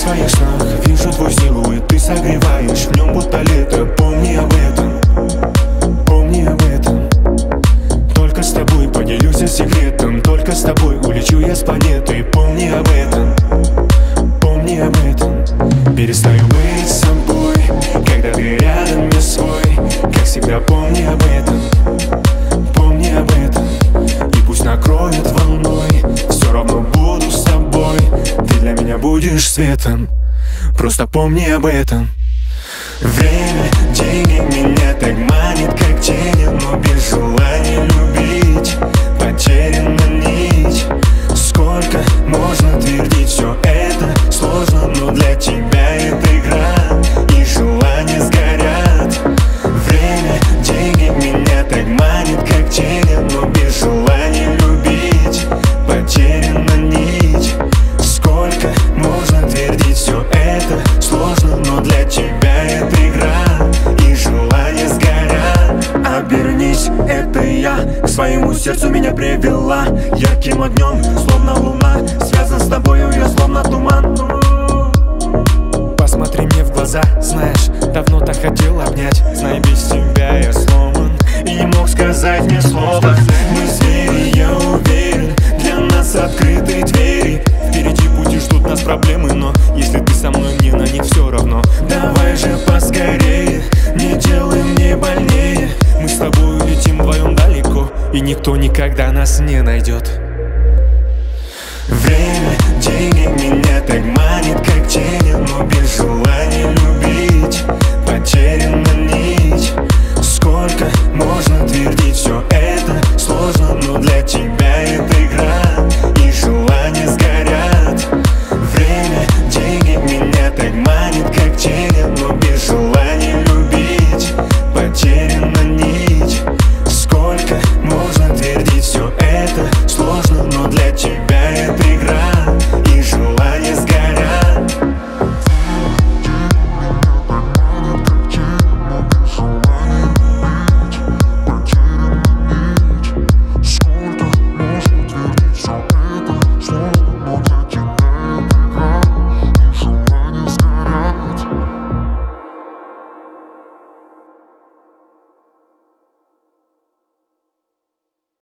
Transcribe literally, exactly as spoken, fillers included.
своих снах вижу твой силуэт, ты согреваешь в нем будто лето. Помни об этом, помни об этом. Только с тобой поделюсь я секретом, только с тобой улечу я с планеты. Помни об этом, помни об этом. Перестаю быть собой, когда ты рядом не свой. Как всегда помни об этом, помни об этом. И пусть накроет волной, все равно буду с тобой. Ты для меня будешь светом, просто помни об этом. Время, деньги меня так манит, как тени, но без желания любить потеряна нить. Сколько можно твердить, все это сложно, но для тебя это игра, и желания сгорят. Время, деньги меня так манит, как тени, но без желания любить потеряна нить. Сколько можно твердить, все это сложно, но для тебя это игра, и желания сгорят. Обернись, это я, к своему сердцу меня привела. Ярким огнем, словно луна, связан с тобою я словно туман. Посмотри мне в глаза, знаешь, давно так хотел обнять. Знай, без тебя я сломан и не мог сказать ни слова. Мы звери, я уверен, для нас открыты двери. Впереди пути ждут нас проблемы, но если ты со мной, мне на них все равно. Давай же поскорее, не делай мне больнее. Мы с тобой улетим вдвоем далеко, и никто никогда нас не найдет. Время, деньги меня так манит,